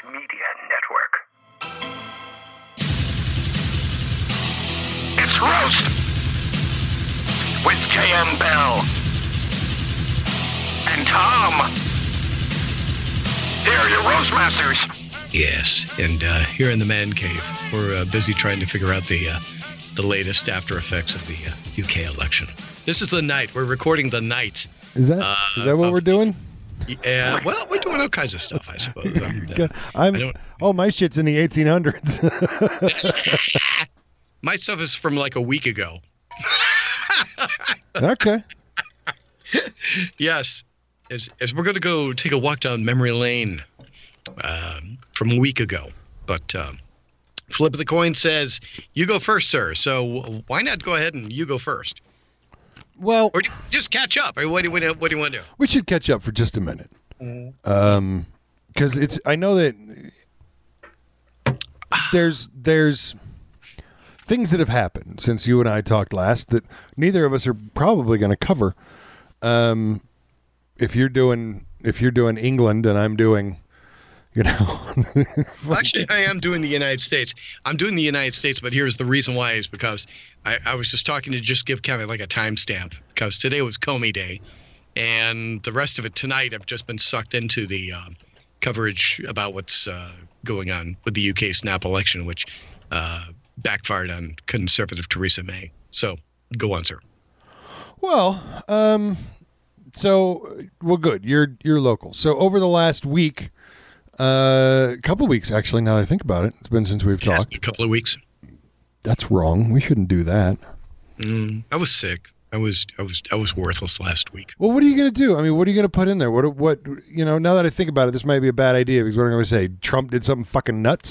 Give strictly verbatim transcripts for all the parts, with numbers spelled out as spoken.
Media Network. It's Roast with J M Bell and Tom. They're your Roast Masters. Yes, and uh, here in the man cave, we're uh, busy trying to figure out the uh, the latest after effects of the uh, U K election. This is the night. We're recording the night. Is that uh, is that what of, we're doing? Yeah, well, we're doing all kinds of stuff, I suppose. And, uh, I'm, I don't, oh, my shit's in the eighteen hundreds. my stuff is from like a week ago. Okay. Yes, as, as we're going to go take a walk down memory lane um, from a week ago. But um, Flip of the Coin says, you go first, sir. So why not go ahead and you go first? Well, Or do you just catch up? Or what do you, what do you want to do? we should catch up for just a minute. Mm-hmm. Um, because it's I know that there's there's things that have happened since you and I talked last that neither of us are probably going to cover. Um, if you're doing if you're doing England and I'm doing, you know, Actually, I am doing the United States. I'm doing the United States, but here's the reason why is because I, I was just talking to just give Kevin like a timestamp because today was Comey Day, and the rest of it tonight I've just been sucked into the uh, coverage about what's uh, going on with the U K snap election, which uh, backfired on conservative Theresa May. So go on, sir. Well, um, so well, good. You're you're local. So over the last week, a uh, couple weeks actually. Now that I think about it, it's been since we've Yes, talked. a couple of weeks. That's wrong. We shouldn't do that. Mm, I was sick. I was I was I was worthless last week. Well, what are you going to do? I mean, what are you going to put in there? What what you know? Now that I think about it, this might be a bad idea because what I'm going to say, Trump did something fucking nuts.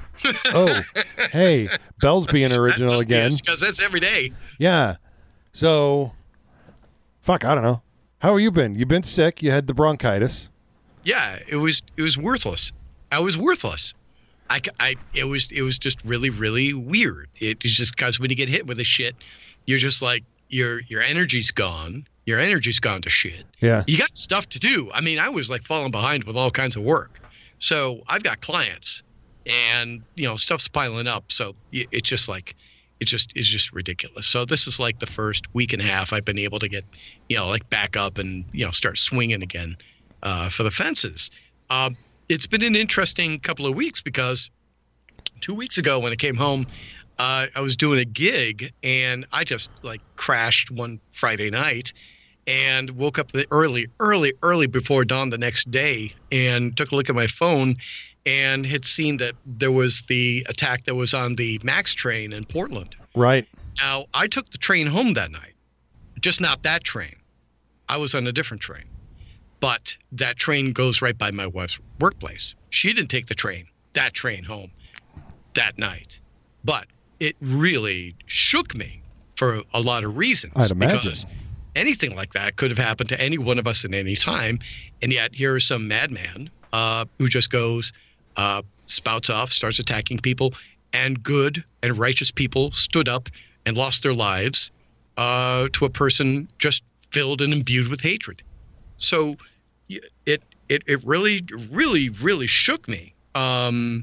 Oh, hey, Bell's being original that's again. Because that's every day. Yeah. So, fuck, I don't know. How have you been? You been sick? You had the bronchitis. Yeah, it was it was worthless. I was worthless. I, I it was it was just really really weird. It was just because when you get hit with this shit, you're just like your your energy's gone. Your energy's gone to shit. Yeah. You got stuff to do. I mean, I was like falling behind with all kinds of work. So I've got clients, and you know stuff's piling up. So it- it's just like it just is just ridiculous. So this is like the first week and a half I've been able to get you know like back up and you know start swinging again uh, for the fences. Um, It's been an interesting couple of weeks because two weeks ago when I came home, uh, I was doing a gig and I just like crashed one Friday night and woke up the early, early, early before dawn the next day and took a look at my phone and had seen that there was the attack that was on the MAX train in Portland. Right. Now, I took the train home that night, just not that train. I was on a different train. But that train goes right by my wife's workplace. She didn't take the train, that train home that night. But it really shook me for a lot of reasons. I'd imagine. Because anything like that could have happened to any one of us at any time. And yet here is some madman uh, who just goes, uh, spouts off, starts attacking people. And good and righteous people stood up and lost their lives uh, to a person just filled and imbued with hatred. So it it it really really really shook me. Um,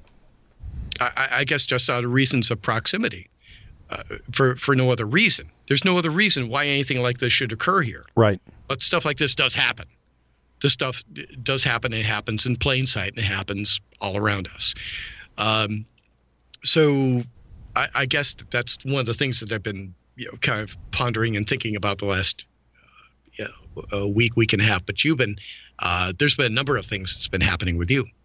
I, I guess just out of reasons of proximity, uh, for for no other reason. There's no other reason why anything like this should occur here. Right. But stuff like this does happen. This stuff does happen. It happens in plain sight, and it happens all around us. Um, so I, I guess that's one of the things that I've been you know kind of pondering and thinking about the last. You know, a week, week and a half, but you've been, uh, there's been a number of things that's been happening with you.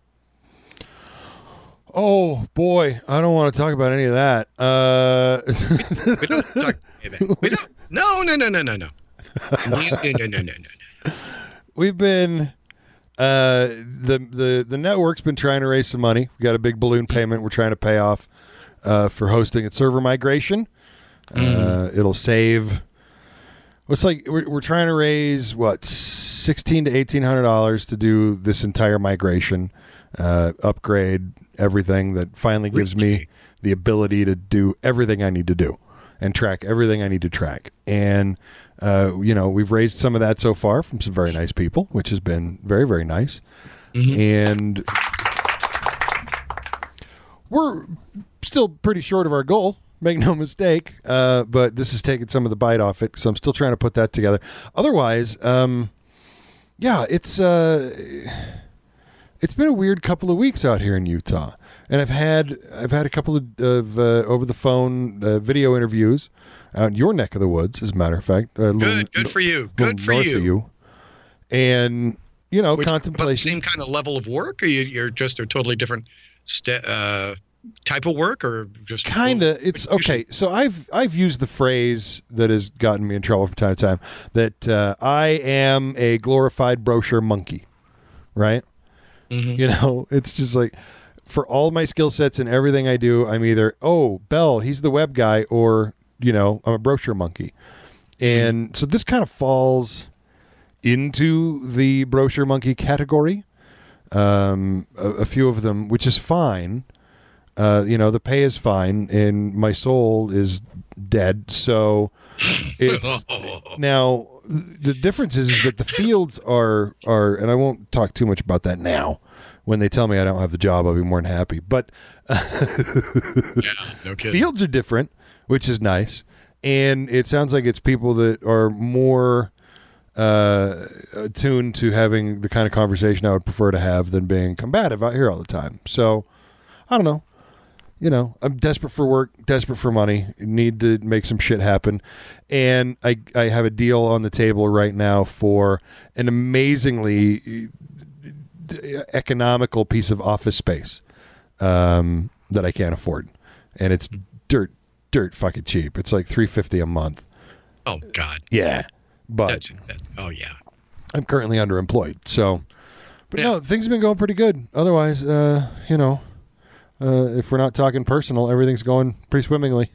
Oh boy, I don't want to talk about any of that. Uh, we don't talk about that. We don't, no, no, no, no, no, no. No, no, no, no, no, no. We've been, uh, the, the, the network's been trying to raise some money. We got a big balloon payment we're trying to pay off, uh, for hosting a server migration. Mm. Uh, it'll save, it's like we're, we're trying to raise what sixteen to eighteen hundred dollars to do this entire migration, uh, upgrade everything that finally gives me the ability to do everything I need to do and track everything I need to track. And uh, you know, we've raised some of that so far from some very nice people, which has been very very nice. Mm-hmm. And we're still pretty short of our goal. Make no mistake. Uh, but this is taking some of the bite off it, so I'm still trying to put that together. Otherwise, um, yeah, it's uh, it's been a weird couple of weeks out here in Utah, and I've had I've had a couple of, of uh, over the phone uh, video interviews out in your neck of the woods, as a matter of fact. Uh, good, little, good for you. Good for north you. Of you. And you know, Which, contemplation. Same kind of level of work, or you, you're just a totally different st- uh, type of work, or just kind of. It's okay. So I've I've used the phrase that has gotten me in trouble from time to time that uh, I am a glorified brochure monkey, right? Mm-hmm. You know, it's just like for all my skill sets and everything I do, I'm either oh Bell, he's the web guy, or you know, I'm a brochure monkey, and mm-hmm. so this kind of falls into the brochure monkey category. Um, a, a few of them, which is fine. Uh, you know, the pay is fine, and my soul is dead. So it's now the difference is, is that the fields are are, and I won't talk too much about that now. When they tell me I don't have the job, I'll be more than happy. But yeah, no kidding. Fields are different, which is nice, and it sounds like it's people that are more uh, attuned to having the kind of conversation I would prefer to have than being combative out here all the time. So I don't know. You know, I'm desperate for work, desperate for money, need to make some shit happen. And I, I have a deal on the table right now for an amazingly economical piece of office space um, that I can't afford. And it's dirt, dirt fucking cheap. It's like three hundred fifty dollars a month. Oh, God. Yeah. But that's, that's, oh, yeah. I'm currently underemployed. So, but yeah. no, things have been going pretty good. Otherwise, uh, you know, Uh, if we're not talking personal, everything's going pretty swimmingly.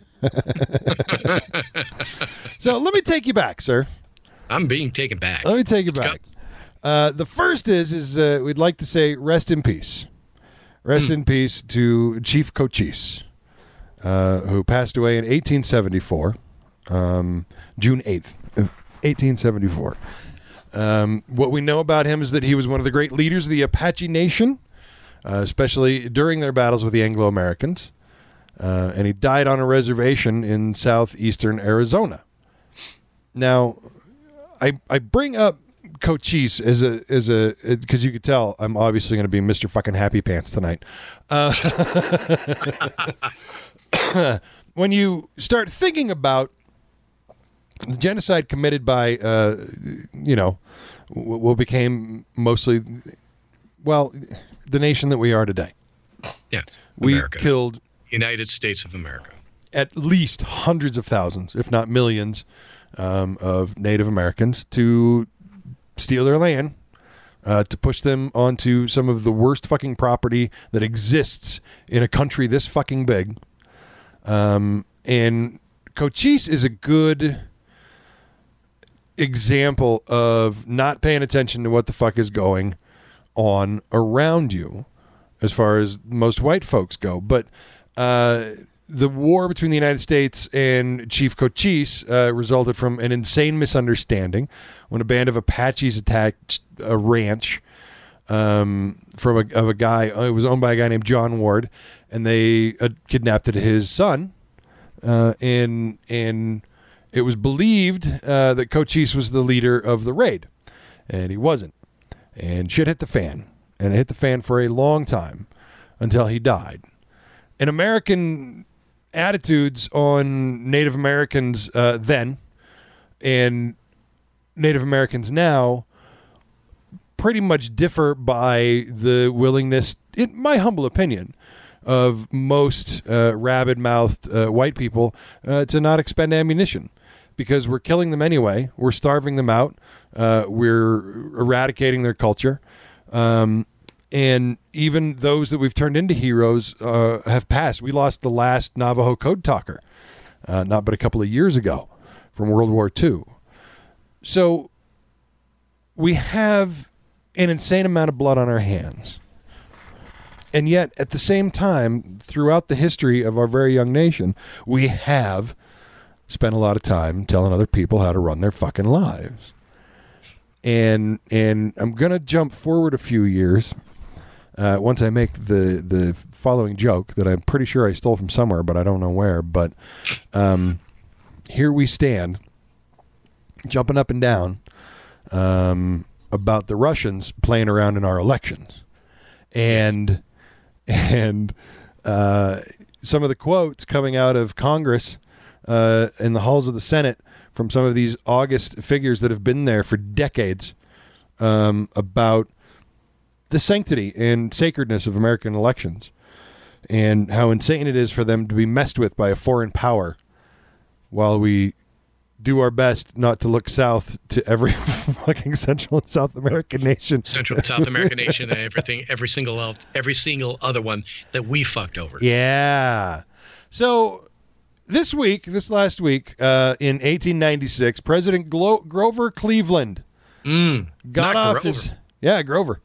So let me take you back, sir. I'm being taken back. Let me take you Let's back. Uh, the first is is uh, we'd like to say rest in peace. Rest mm. in peace to Chief Cochise, uh, who passed away in eighteen seventy-four, um, June eighth, eighteen seventy-four. Um, what we know about him is that he was one of the great leaders of the Apache Nation, Uh, especially during their battles with the Anglo-Americans. Uh, and he died on a reservation in southeastern Arizona. Now, I I bring up Cochise as a, as a, because you could tell I'm obviously going to be Mister fucking Happy Pants tonight. Uh, when you start thinking about the genocide committed by, uh, you know, what became mostly, well, the nation that we are today. Yes. We America. killed United States of America. At least hundreds of thousands, if not millions, um, of Native Americans to steal their land, uh, to push them onto some of the worst fucking property that exists in a country this fucking big. Um, and Cochise is a good example of not paying attention to what the fuck is going on around you as far as most white folks go. But uh, the war between the United States and Chief Cochise uh, resulted from an insane misunderstanding when a band of Apaches attacked a ranch um, from a, of a guy. It was owned by a guy named John Ward, and they uh, kidnapped his son. Uh, and and it was believed uh, that Cochise was the leader of the raid, and he wasn't. And shit hit the fan, and it hit the fan for a long time until he died. And American attitudes on Native Americans uh, then and Native Americans now pretty much differ by the willingness, in my humble opinion, of most uh, rabid-mouthed uh, white people uh, to not expend ammunition. Because we're killing them anyway. We're starving them out. Uh, we're eradicating their culture. Um, and even those that we've turned into heroes uh, have passed. We lost the last Navajo code talker, uh, not but a couple of years ago from World War Two. So we have an insane amount of blood on our hands. And yet, at the same time, throughout the history of our very young nation, we have spent a lot of time telling other people how to run their fucking lives. And and I'm going to jump forward a few years uh, once I make the the following joke that I'm pretty sure I stole from somewhere, but I don't know where. But um, here we stand, jumping up and down um, about the Russians playing around in our elections, and and uh, some of the quotes coming out of Congress uh, in the halls of the Senate from some of these august figures that have been there for decades um, about the sanctity and sacredness of American elections and how insane it is for them to be messed with by a foreign power while we do our best not to look south to every fucking Central and South American nation. Central and South American nation and everything, every single, every single other one that we fucked over. Yeah. So this week, this last week, uh, in eighteen ninety-six, President Glo- Grover Cleveland mm, got off Grover. his... Yeah, Grover.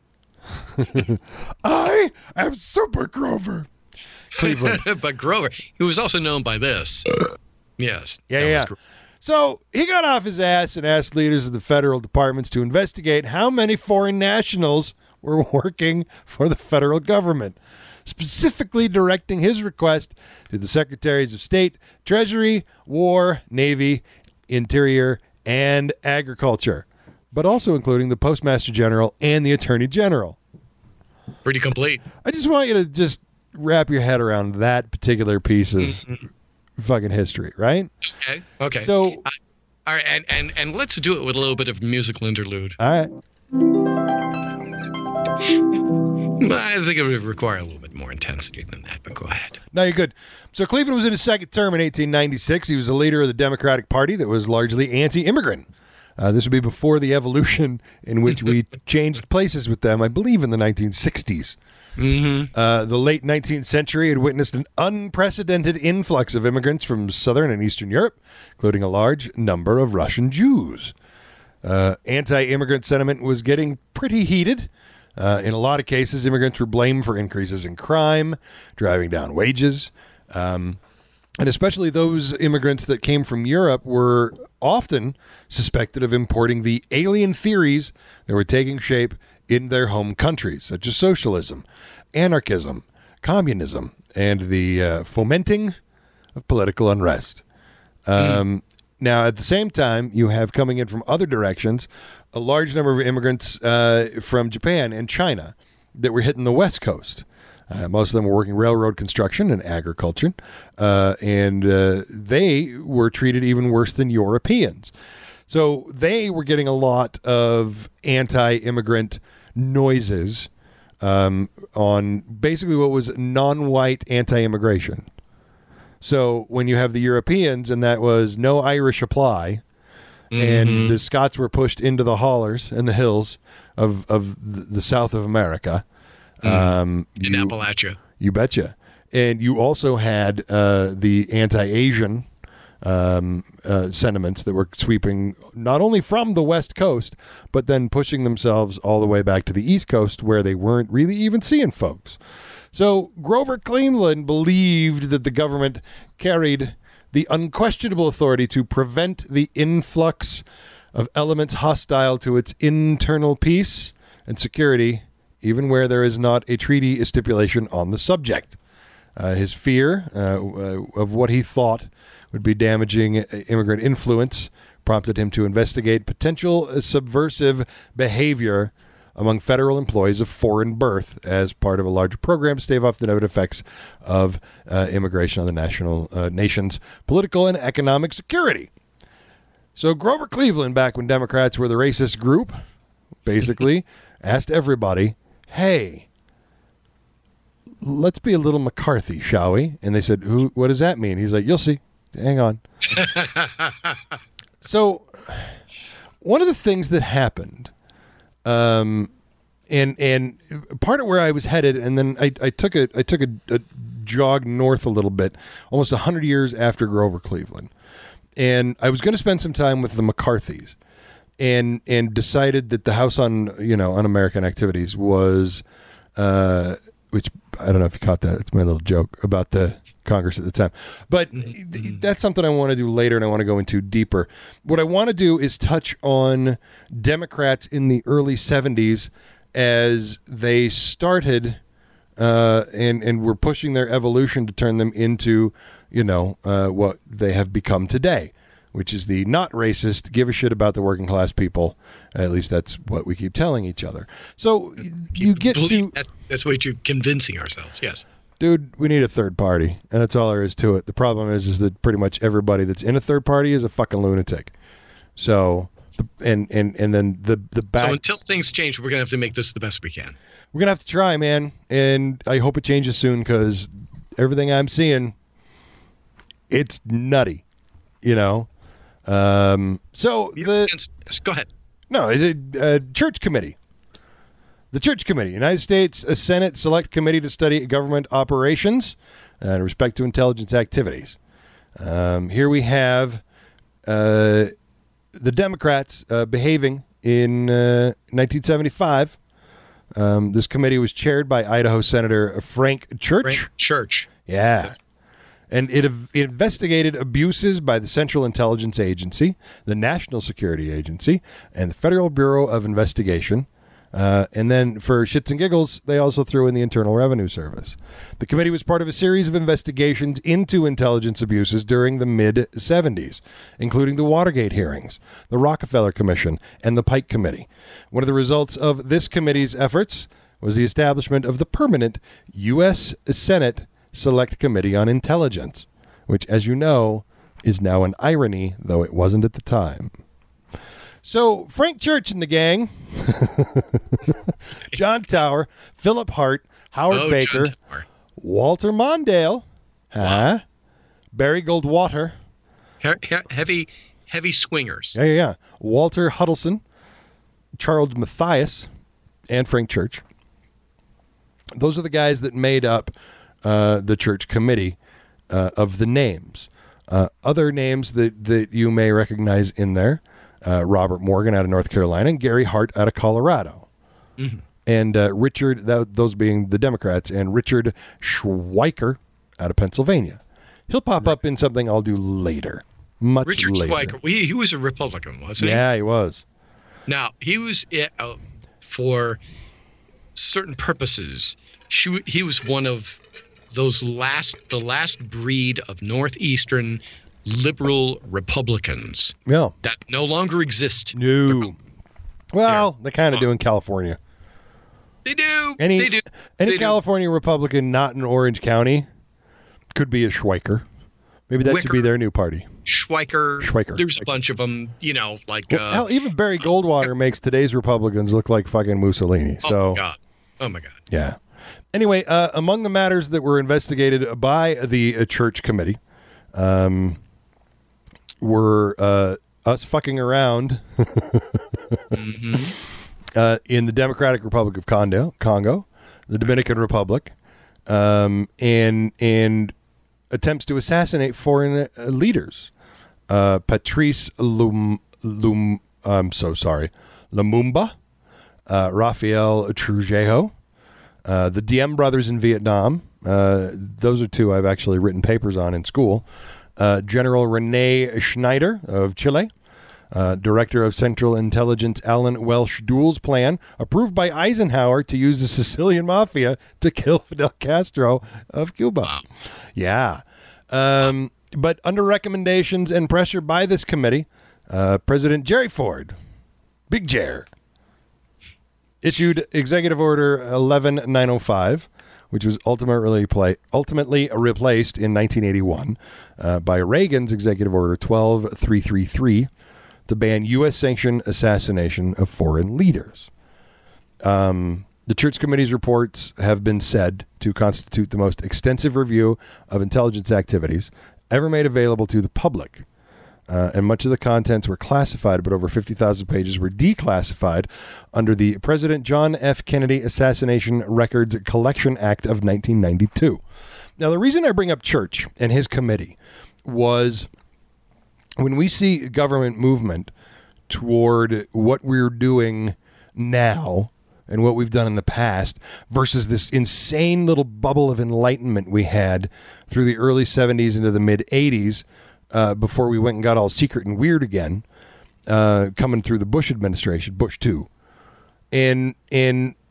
I am Super Grover. Cleveland. But Grover, who was also known by this. Yes. Yeah, yeah. Gro- So he got off his ass and asked leaders of the federal departments to investigate how many foreign nationals were working for the federal government, specifically directing his request to the Secretaries of State, Treasury, War, Navy, Interior, and Agriculture, but also including the Postmaster General and the Attorney General. Pretty complete. I just want you to just wrap your head around that particular piece of mm-hmm. fucking history, right? Okay. Okay. So, uh, all right, and, and and let's do it with a little bit of musical interlude. All right. I think it would require a little bit more intensity than that, but go ahead. No, you're good. So Cleveland was in his second term in eighteen ninety-six. He was a leader of the Democratic Party that was largely anti-immigrant. Uh, this would be before the evolution in which we changed places with them, I believe, in the nineteen sixties. Mm-hmm. Uh, the late nineteenth century had witnessed an unprecedented influx of immigrants from Southern and Eastern Europe, including a large number of Russian Jews. Uh, anti-immigrant sentiment was getting pretty heated. Uh, in a lot of cases, immigrants were blamed for increases in crime, driving down wages. Um, and especially those immigrants that came from Europe were often suspected of importing the alien theories that were taking shape in their home countries, such as socialism, anarchism, communism, and the uh, fomenting of political unrest. Um, mm. Now, at the same time, you have coming in from other directions a large number of immigrants uh, from Japan and China that were hitting the West Coast. Uh, most of them were working railroad construction and agriculture, uh, and uh, they were treated even worse than Europeans. So they were getting a lot of anti-immigrant noises um, on basically what was non-white anti-immigration. So when you have the Europeans, and that was no Irish apply, mm-hmm. and the Scots were pushed into the hollers and the hills of, of the south of America. Mm. Um, in you, Appalachia. You betcha. And you also had uh, the anti-Asian um, uh, sentiments that were sweeping not only from the West Coast, but then pushing themselves all the way back to the East Coast where they weren't really even seeing folks. So Grover Cleveland believed that the government carried the unquestionable authority to prevent the influx of elements hostile to its internal peace and security, even where there is not a treaty stipulation on the subject. Uh, his fear uh, of what he thought would be damaging immigrant influence prompted him to investigate potential subversive behavior among federal employees of foreign birth as part of a larger program to stave off the negative effects of uh, immigration on the national uh, nation's political and economic security. So Grover Cleveland, back when Democrats were the racist group, basically asked everybody, hey, let's be a little McCarthy, shall we? And they said, "Who? What does that mean?" He's like, "You'll see. Hang on." So one of the things that happened, um, and and part of where I was headed, and then I, I took a I took a, a jog north a little bit, almost a hundred years after Grover Cleveland, and I was going to spend some time with the McCarthys, and and decided that the House on you know Un-American Activities was. Uh, which I don't know if you caught that. It's my little joke about the Congress at the time. But th- that's something I want to do later, and I want to go into deeper. What I want to do is touch on Democrats in the early seventies as they started uh, and, and were pushing their evolution to turn them into, you know, uh, what they have become today, which is the not racist, give a shit about the working class people. At least that's what we keep telling each other. So you get to... That, that's what you're convincing ourselves, yes. Dude, we need a third party, and that's all there is to it. The problem is, is that pretty much everybody that's in a third party is a fucking lunatic. So, the, and and and then the the back. So until things change, we're gonna have to make this the best we can. We're gonna have to try, man, and I hope it changes soon because everything I'm seeing, it's nutty, you know. Um, so the go ahead. No, it's a, a church committee. The Church Committee, United States Senate Select Committee to study government operations and respect to intelligence activities. Um, here we have uh, the Democrats uh, behaving in uh, nineteen seventy-five. Um, this committee was chaired by Idaho Senator Frank Church. Frank Church. Yeah. And it, it investigated abuses by the Central Intelligence Agency, the National Security Agency, and the Federal Bureau of Investigation. Uh, and then for shits and giggles, they also threw in the Internal Revenue Service. The committee was part of a series of investigations into intelligence abuses during the mid-seventies, including the Watergate hearings, the Rockefeller Commission, and the Pike Committee. One of the results of this committee's efforts was the establishment of the permanent U S Senate Select Committee on Intelligence, which, as you know, is now an irony, though it wasn't at the time. So Frank Church and the gang, John Tower, Philip Hart, Howard oh, Baker, Walter Mondale, huh? Wow. Barry Goldwater, he- he- heavy, heavy swingers. Yeah, yeah, yeah. Walter Huddleston, Charles Mathias, and Frank Church. Those are the guys that made up uh, the church committee uh, of the names. Uh, other names that, that you may recognize in there. Uh, Robert Morgan out of North Carolina and Gary Hart out of Colorado. Mm-hmm. And uh, Richard, that, those being the Democrats, and Richard Schweiker out of Pennsylvania. He'll pop right. up in something I'll do later. Much Richard later. Richard Schweiker, he, he was a Republican, wasn't he? Yeah, he was. Now, he was, uh, for certain purposes, she, he was one of those last, the last breed of Northeastern liberal Republicans yeah. that no longer exist. No. Well, they kind of do in California. They do. Any, they do. Any they California do. Republican not in Orange County could be a Schweiker. Maybe that Wicker, should be their new party. Schweiker. Schweiker. There's a bunch of them, you know, like... Well, uh, hell, even Barry Goldwater makes today's Republicans look like fucking Mussolini. Oh, so, my God. Oh, my God. Yeah. Anyway, uh, among the matters that were investigated by the uh, church committee, um... were uh, us fucking around mm-hmm. uh, in the Democratic Republic of Congo, Congo, the Dominican Republic, um, and and attempts to assassinate foreign uh, leaders. Uh, Patrice Lum, Lum, I'm so sorry, Lumumba, uh, Rafael Trujillo, uh, the Diem brothers in Vietnam. Uh, those are two I've actually written papers on in school. Uh, General Rene Schneider of Chile, uh, Director of Central Intelligence Alan Welsh Dulles plan, approved by Eisenhower to use the Sicilian Mafia to kill Fidel Castro of Cuba. Wow. Yeah. Um, but under recommendations and pressure by this committee, uh, President Jerry Ford, Big Jer, issued Executive Order eleven nine oh five, which was ultimately play, ultimately replaced in nineteen eighty-one uh, by Reagan's Executive Order twelve three thirty-three to ban U S sanctioned assassination of foreign leaders. Um, the Church Committee's reports have been said to constitute the most extensive review of intelligence activities ever made available to the public. Uh, and much of the contents were classified, but over fifty thousand pages were declassified under the President John F. Kennedy Assassination Records Collection Act of nineteen ninety-two. Now, the reason I bring up Church and his committee was when we see government movement toward what we're doing now and what we've done in the past versus this insane little bubble of enlightenment we had through the early seventies into the mid-eighties, Uh, before we went and got all secret and weird again, uh, coming through the Bush administration, Bush two. And and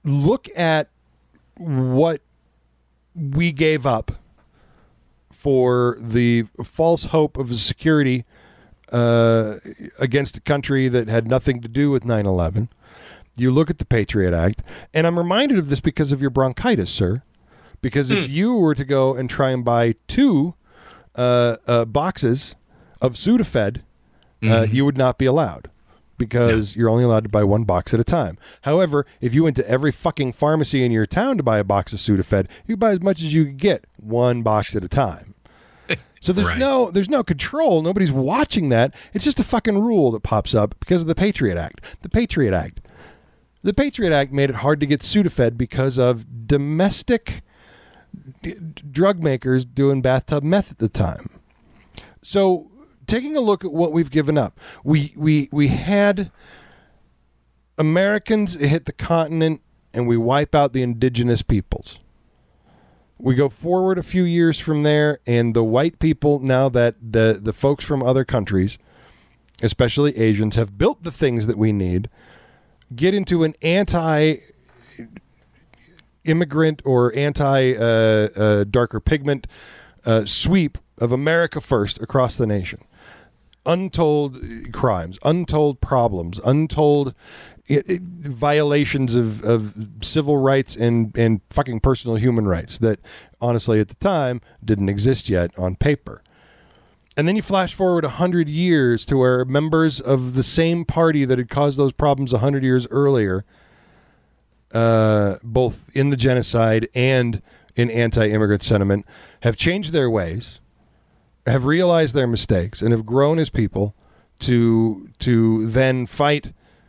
look at what we gave up for the false hope of security uh, against a country that had nothing to do with nine eleven. You look at the Patriot Act, and I'm reminded of this because of your bronchitis, sir. Because if you were to go and try and buy two uh, uh, boxes of Sudafed, uh, mm-hmm. you would not be allowed because no. you're only allowed to buy one box at a time. However, if you went to every fucking pharmacy in your town to buy a box of Sudafed, you could buy as much as you could get, one box at a time. So there's right. no there's no control. Nobody's watching that. It's just a fucking rule that pops up because of the Patriot Act. The Patriot Act. The Patriot Act made it hard to get Sudafed because of domestic d- drug makers doing bathtub meth at the time. So taking a look at what we've given up, we we we had Americans hit the continent and we wipe out the indigenous peoples. We go forward a few years from there, and the white people, now that the, the folks from other countries, especially Asians, have built the things that we need, get into an anti-immigrant or anti-darker uh, uh, pigment uh, sweep of America first across the nation. Untold crimes, untold problems, untold it, it, violations of, of civil rights and, and fucking personal human rights that honestly at the time didn't exist yet on paper. And then you flash forward one hundred years to where members of the same party that had caused those problems one hundred years earlier, uh, both in the genocide and in anti-immigrant sentiment, have changed their ways, have realized their mistakes, and have grown as people to to then fight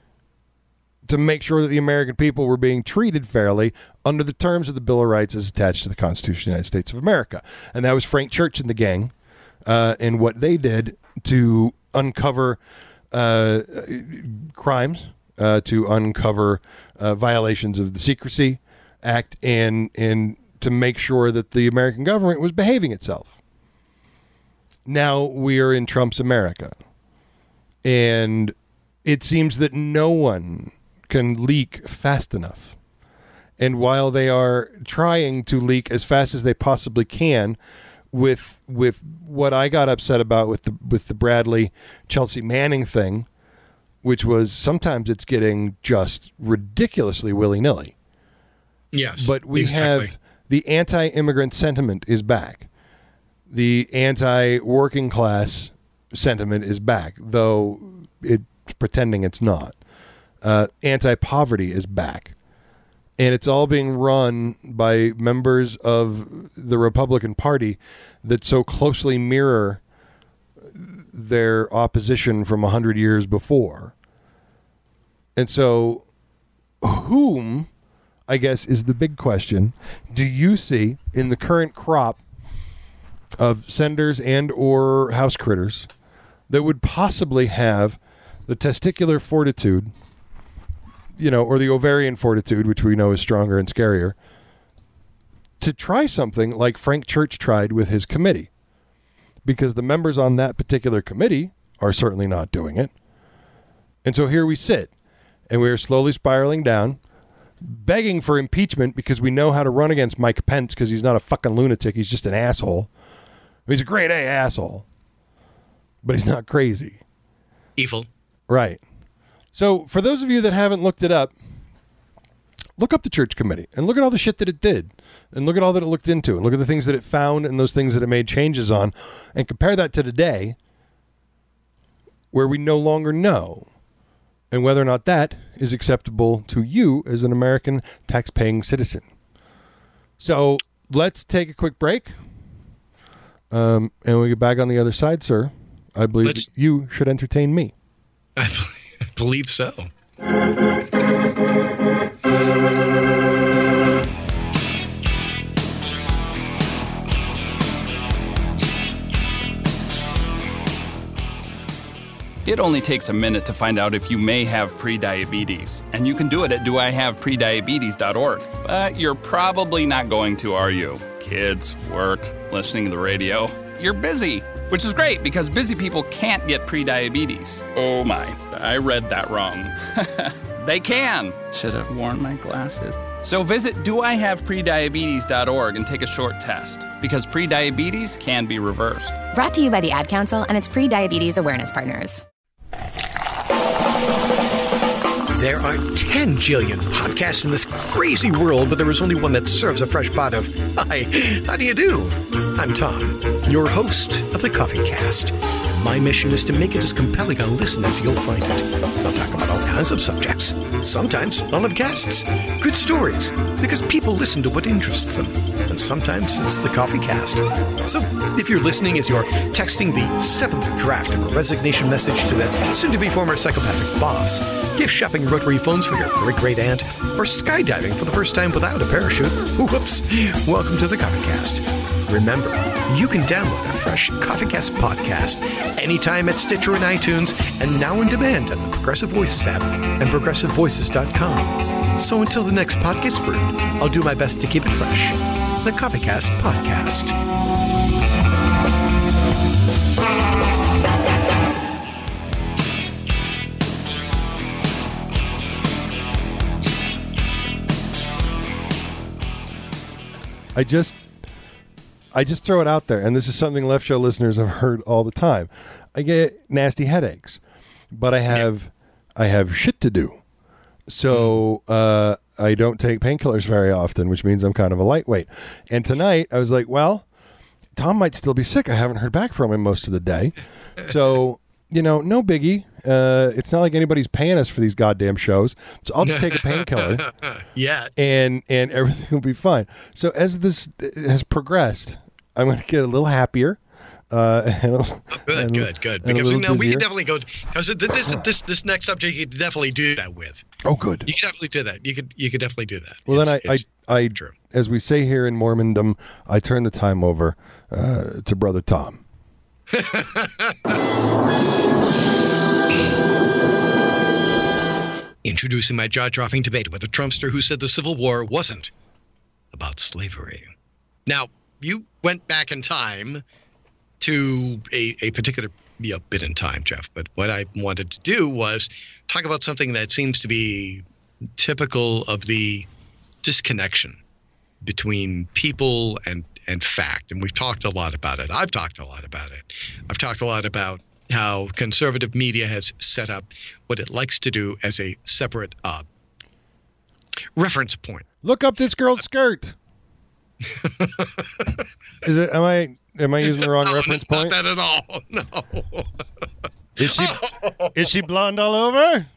to make sure that the American people were being treated fairly under the terms of the Bill of Rights as attached to the Constitution of the United States of America. And that was Frank Church and the gang uh, and what they did to uncover uh, crimes, uh, to uncover uh, violations of the Secrecy Act, and and to make sure that the American government was behaving itself. Now we are in Trump's America, and it seems that no one can leak fast enough. And while they are trying to leak as fast as they possibly can, with with what I got upset about with the with the Bradley Chelsea Manning thing, which was sometimes it's getting just ridiculously willy-nilly. Yes, but we exactly. have the anti-immigrant sentiment is back. The anti-working class sentiment is back, though it's pretending it's not. Uh, anti-poverty is back. And it's all being run by members of the Republican Party that so closely mirror their opposition from one hundred years before. And so, whom, I guess, is the big question, do you see in the current crop of senators and or House critters that would possibly have the testicular fortitude, you know, or the ovarian fortitude, which we know is stronger and scarier, to try something like Frank Church tried with his committee? Because the members on that particular committee are certainly not doing it. And so here we sit, and we are slowly spiraling down, begging for impeachment because we know how to run against Mike Pence because he's not a fucking lunatic. He's just an asshole. He's a grade A asshole, but he's not crazy. Evil. Right. So for those of you that haven't looked it up, look up the Church Committee and look at all the shit that it did and look at all that it looked into and look at the things that it found and those things that it made changes on and compare that to today where we no longer know and whether or not that is acceptable to you as an American tax-paying citizen. So let's take a quick break. Um, and when we get back on the other side, sir, I believe that you should entertain me. I believe so. It only takes a minute to find out if you may have prediabetes, and you can do it at do I have prediabetes dot org. But you're probably not going to, are you? Kids, work, listening to the radio. You're busy, which is great because busy people can't get prediabetes. Oh my. I read that wrong. They can. Should have worn my glasses. So visit do I have prediabetes dot org and take a short test, because prediabetes can be reversed. Brought to you by the Ad Council and its pre-diabetes awareness partners. There are ten jillion podcasts in this crazy world, but there is only one that serves a fresh pot of, hi, how do you do? I'm Tom, your host of the Coffee Cast. My mission is to make it as compelling a listen as you'll find it. I'll talk about all kinds of subjects. Sometimes I'll have guests. Good stories, because people listen to what interests them. And sometimes it's the Coffee Cast. So if you're listening as you're texting the seventh draft of a resignation message to that soon-to-be former psychopathic boss, gift shopping rotary phones for your great-great-aunt, or skydiving for the first time without a parachute, whoops, welcome to the Coffee Cast. Remember, you can download a fresh Coffee Cast podcast anytime at Stitcher and iTunes, and now on demand on the Progressive Voices app and progressive voices dot com. So until the next pod gets brewed, I'll do my best to keep it fresh. The Coffee Cast Podcast. I just I just throw it out there, and this is something Left Show listeners have heard all the time. I get nasty headaches, but I have I have shit to do. So uh, I don't take painkillers very often, which means I'm kind of a lightweight. And tonight I was like, well, Tom might still be sick. I haven't heard back from him most of the day. So, you know, no biggie. Uh, it's not like anybody's paying us for these goddamn shows. So I'll just take a painkiller. Yeah. And and everything will be fine. So as this has progressed, I'm going to get a little happier. Uh, and a, oh, good, and, good, good. And because no, we busier. can definitely go because this this this next subject you could definitely do that with. Oh, good. You could definitely do that. You could you could definitely do that. Well, it's, then I, I, I true. As we say here in Mormondom, I turn the time over uh, to Brother Tom. Introducing my jaw-dropping debate with a Trumpster who said the Civil War wasn't about slavery. Now, you went back in time to a, a particular you know, bit in time, Jeff, but what I wanted to do was talk about something that seems to be typical of the disconnection between people and, and fact. And we've talked a lot about it. I've talked a lot about it. I've talked a lot about how conservative media has set up what it likes to do as a separate uh, reference point. Look up this girl's skirt. Is it? Am I? Am I using the wrong no, reference not point? Not that at all. No. Is she? Is she blonde all over?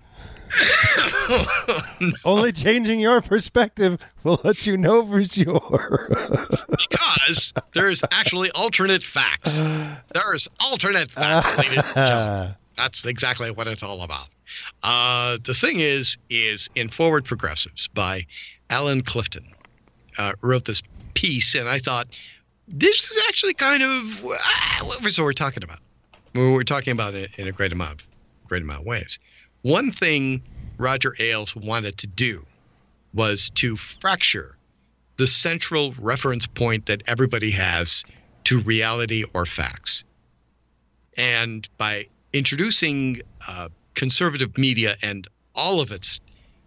No. Only changing your perspective will let you know for sure. Because there's actually alternate facts. There's alternate facts, ladies and gentlemen. That's exactly what it's all about. Uh, the thing is, is in Forward Progressives by Alan Clifton, uh, wrote this piece, and I thought, this is actually kind of uh, what we're talking about. We're talking about it in a great amount, great amount of ways. One thing Roger Ailes wanted to do was to fracture the central reference point that everybody has to reality or facts. And by introducing uh, conservative media and all of its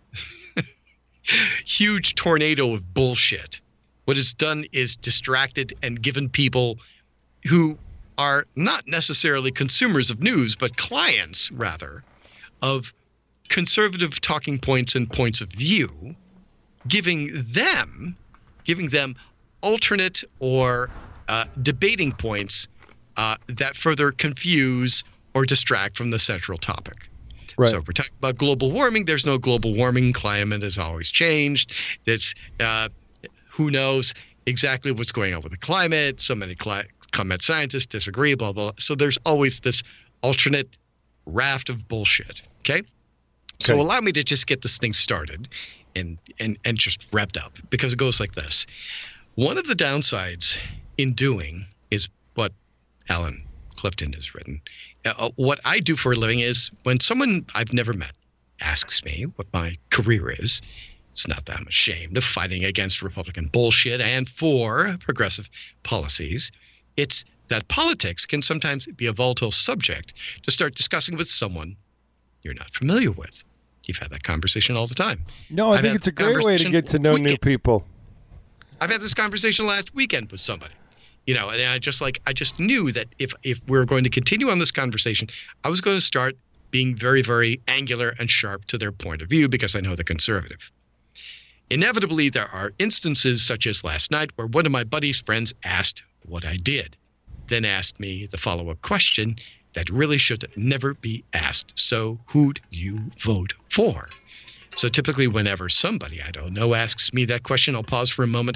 huge tornado of bullshit, what it's done is distracted and given people who are not necessarily consumers of news, but clients, rather, of conservative talking points and points of view, giving them, giving them alternate or uh, debating points uh, that further confuse or distract from the central topic. Right. So if we're talking about global warming, there's no global warming. Climate has always changed. It's uh, who knows exactly what's going on with the climate. So many cli- climate scientists disagree, blah, blah. So there's always this alternate raft of bullshit. Okay. So Okay. allow me to just get this thing started and, and, and just wrapped up, because it goes like this. One of the downsides in doing is what Alan Clifton has written. Uh, what I do for a living is when someone I've never met asks me what my career is, it's not that I'm ashamed of fighting against Republican bullshit and for progressive policies. It's that politics can sometimes be a volatile subject to start discussing with someone you're not familiar with. You've had that conversation all the time. No, I I've think had it's a this great way to conversation get to know new weekend. people. I've had this conversation last weekend with somebody, you know, and I just like, I just knew that if, if we were going to continue on this conversation, I was going to start being very, very angular and sharp to their point of view because I know they're conservative. Inevitably, there are instances such as last night where one of my buddy's friends asked what I did, then asked me the follow-up question that really should never be asked. So who'd you vote for? So typically whenever somebody I don't know asks me that question, I'll pause for a moment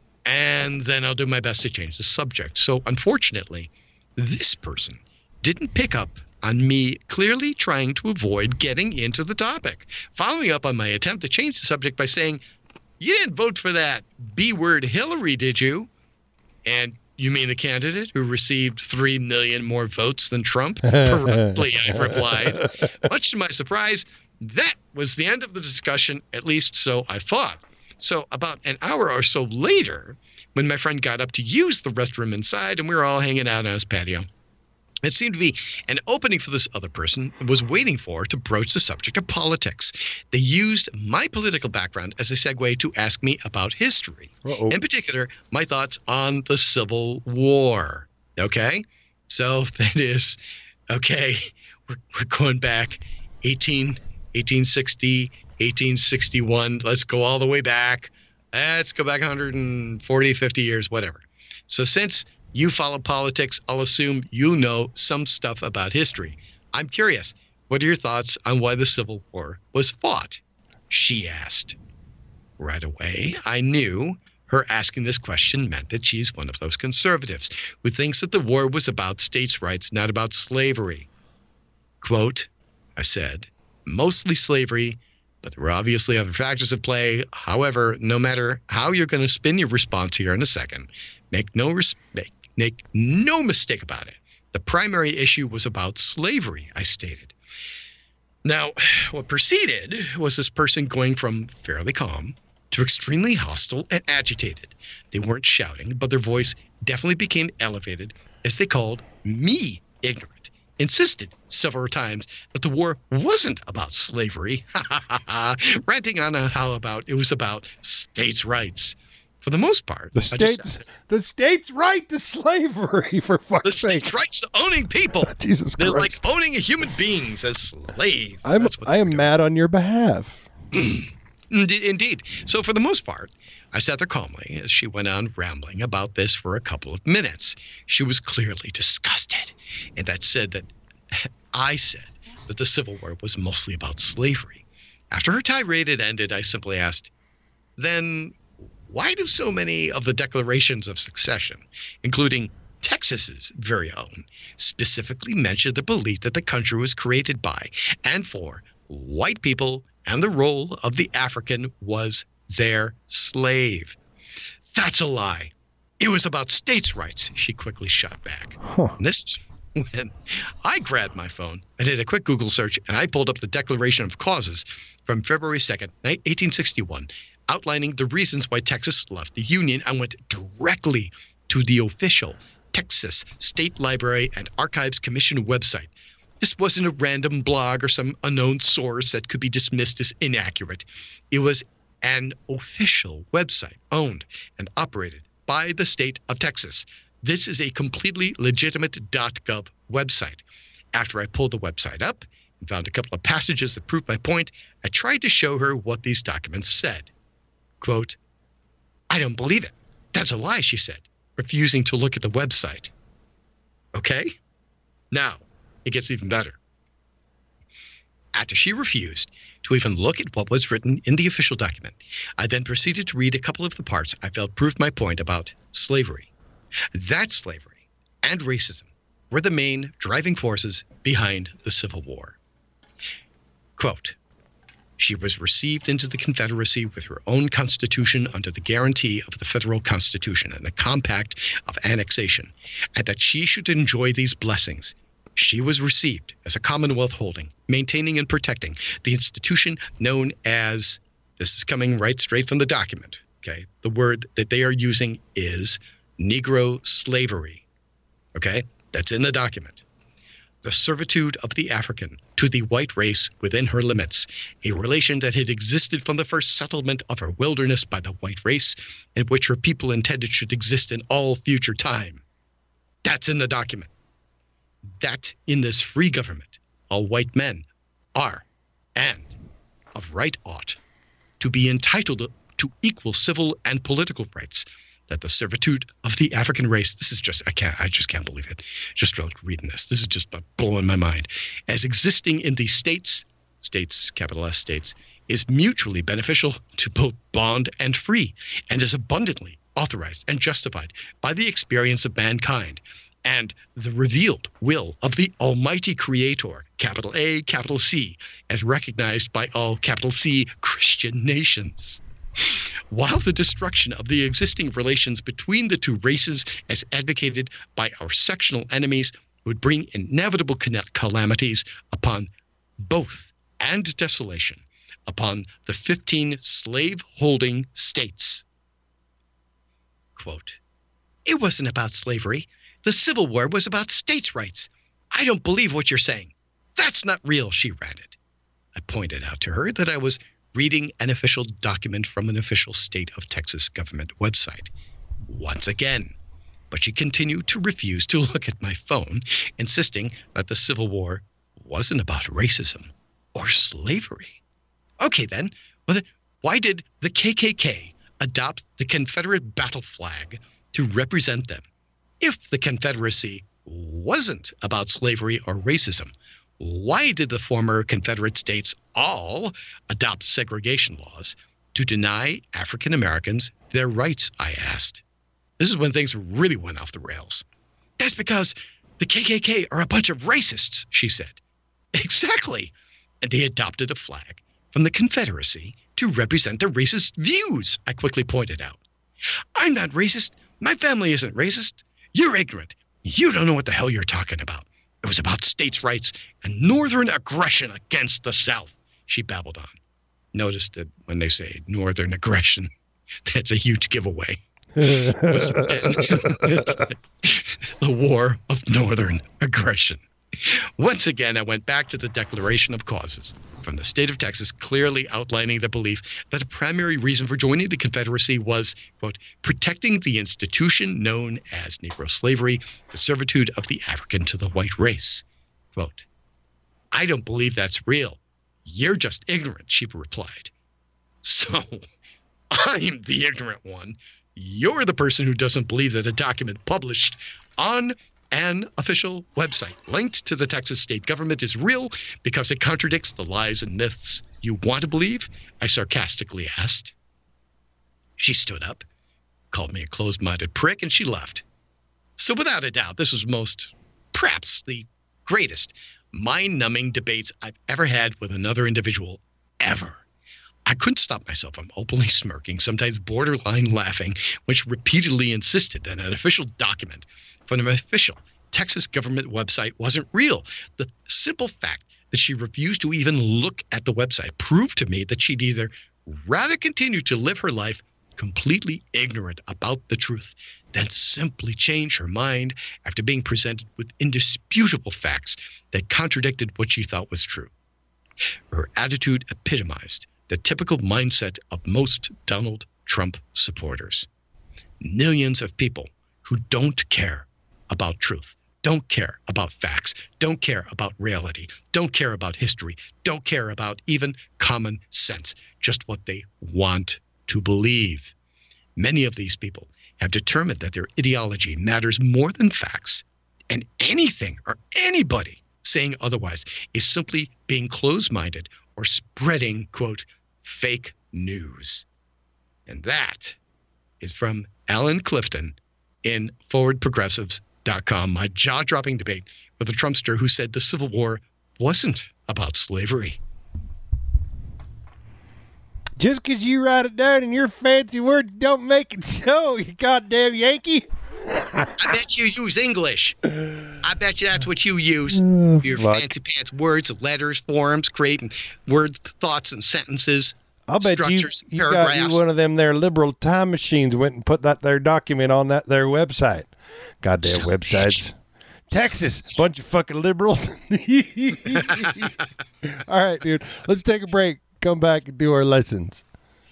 and then I'll do my best to change the subject. So unfortunately, this person didn't pick up on me clearly trying to avoid getting into the topic, following up on my attempt to change the subject by saying, you didn't vote for that B-word Hillary, did you? And you mean the candidate who received three million more votes than Trump? Promptly, I replied. Much to my surprise, that was the end of the discussion, at least so I thought. So about an hour or so later, when my friend got up to use the restroom inside and we were all hanging out on his patio, it seemed to be an opening for this other person was waiting for to broach the subject of politics. They used my political background as a segue to ask me about history. Uh-oh. In particular, my thoughts on the Civil War. Okay? So that is, okay, we're, we're going back eighteen, eighteen sixty, eighteen sixty-one. Let's go all the way back. Let's go back one hundred forty, fifty years, whatever. So since you follow politics, I'll assume you know some stuff about history. I'm curious, what are your thoughts on why the Civil War was fought? She asked. Right away, I knew her asking this question meant that she's one of those conservatives who thinks that the war was about states' rights, not about slavery. Quote, I said, mostly slavery, but there were obviously other factors at play. However, no matter how you're going to spin your response here in a second, make no res- make, make no mistake about it. The primary issue was about slavery, I stated. Now, what proceeded was this person going from fairly calm to extremely hostile and agitated. They weren't shouting, but their voice definitely became elevated as they called me ignorant, insisted several times that the war wasn't about slavery, ranting on how about it was about states' rights. For the most part, The I state's just, the state's right to slavery, for the fuck's sake. state's rights to owning people. Jesus They're Christ. like owning human beings as slaves. I'm, That's what I am they're mad on your behalf. doing. Indeed, indeed. So for the most part, I sat there calmly as she went on rambling about this for a couple of minutes. She was clearly disgusted, and that said that I said that the Civil War was mostly about slavery. After her tirade had ended, I simply asked, then why do so many of the declarations of secession, including Texas's very own, specifically mention the belief that the country was created by and for white people and the role of the African was their slave? That's a lie. It was about states' rights, she quickly shot back. Huh. And this is when I grabbed my phone, I did a quick Google search, and I pulled up the Declaration of Causes from February second, eighteen sixty-one, outlining the reasons why Texas left the Union, and went directly to the official Texas State Library and Archives Commission website. This wasn't a random blog or some unknown source that could be dismissed as inaccurate. It was an official website owned and operated by the state of Texas. This is a completely legitimate .gov website. After I pulled the website up and found a couple of passages that proved my point, I tried to show her what these documents said. Quote, I don't believe it. That's a lie, she said, refusing to look at the website. Okay? Now, it gets even better. After she refused to even look at what was written in the official document, I then proceeded to read a couple of the parts I felt proved my point about slavery. That slavery and racism were the main driving forces behind the Civil War. Quote, she was received into the Confederacy with her own constitution under the guarantee of the federal constitution and the compact of annexation, and that she should enjoy these blessings. She was received as a Commonwealth holding, maintaining and protecting the institution known as, this is coming right straight from the document, okay? The word that they are using is Negro slavery, okay? That's in the document. the servitude of the African to the white race within her limits, a relation that had existed from the first settlement of her wilderness by the white race, and which her people intended should exist in all future time. That's in the document. That in this free government, all white men are, and of right ought, to be entitled to equal civil and political rights, that the servitude of the African race, this is just, I can't, I just can't believe it. Just reading this. This is just blowing my mind. As existing in the states, states, capital S states, is mutually beneficial to both bond and free, and is abundantly authorized and justified by the experience of mankind, and the revealed will of the Almighty Creator, capital A, capital C, as recognized by all capital C Christian nations. While the destruction of the existing relations between the two races as advocated by our sectional enemies would bring inevitable calamities upon both and desolation upon the fifteen slave-holding states. Quote, "It wasn't about slavery. The Civil War was about states' rights. I don't believe what you're saying. That's not real," she ranted. I pointed out to her that I was reading an official document from an official state of Texas government website. Once again. But she continued to refuse to look at my phone, insisting that the Civil War wasn't about racism or slavery. Okay, then, well, then why did the K K K adopt the Confederate battle flag to represent them? If the Confederacy wasn't about slavery or racism, why did the former Confederate states all adopt segregation laws to deny African Americans their rights, I asked. This is when things really went off the rails. That's because the K K K are a bunch of racists, she said. Exactly. And they adopted a flag from the Confederacy to represent their racist views, I quickly pointed out. I'm not racist. My family isn't racist. You're ignorant. You don't know what the hell you're talking about. It was about states' rights and northern aggression against the South, she babbled on. Notice that when they say northern aggression, that's a huge giveaway. It's, it's the war of northern aggression. Once again, I went back to the Declaration of Causes from the state of Texas, clearly outlining the belief that the primary reason for joining the Confederacy was, quote, protecting the institution known as Negro slavery, the servitude of the African to the white race. Quote, I don't believe that's real. You're just ignorant, she replied. So I'm the ignorant one. You're the person who doesn't believe that a document published on an official website linked to the Texas state government is real because it contradicts the lies and myths you want to believe? I sarcastically asked. She stood up, called me a closed-minded prick, and she left. So without a doubt, this was most, perhaps the greatest, mind-numbing debates I've ever had with another individual, ever. I couldn't stop myself from openly smirking, sometimes borderline laughing, when she repeatedly insisted that an official document from an official Texas government website wasn't real. The simple fact that she refused to even look at the website proved to me that she'd either rather continue to live her life completely ignorant about the truth than simply change her mind after being presented with indisputable facts that contradicted what she thought was true. Her attitude epitomized the typical mindset of most Donald Trump supporters. Millions of people who don't care about truth, don't care about facts, don't care about reality, don't care about history, don't care about even common sense, just what they want to believe. Many of these people have determined that their ideology matters more than facts, and anything or anybody saying otherwise is simply being closed-minded or spreading, quote, fake news. And that is from Alan Clifton in forward progressives dot com, my jaw-dropping debate with a Trumpster who said the Civil War wasn't about slavery. Just because you write it down in your fancy words don't make it so, you goddamn Yankee. I bet you use English. I bet you that's what you use. Oh, your fuck. fancy pants words, letters, forms, creating word thoughts and sentences. I'll bet you, structures, you got paragraphs. you one of them there liberal time machines went and put that there document on that there website. Goddamn Son of a websites. Texas, bunch of fucking liberals. All right, dude. Let's take a break. Come back and do our lessons.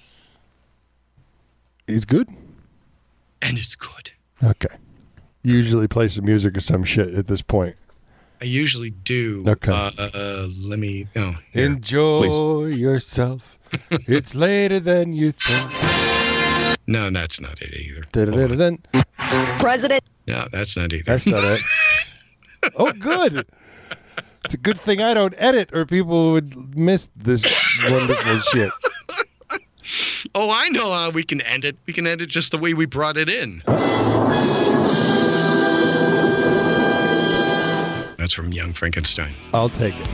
He's good? And it's good. Okay. You usually play some music or some shit at this point. I usually do. Okay. Uh, uh, let me. Oh, here, Enjoy please. yourself. It's later than you think. No, that's not it either. Da-da-da-da-dun. President. No, that's not either. That's not it. Oh, good. It's a good thing I don't edit, or people would miss this wonderful shit. Oh, I know how we can end it. We can end it just the way we brought it in. That's from Young Frankenstein. I'll take it.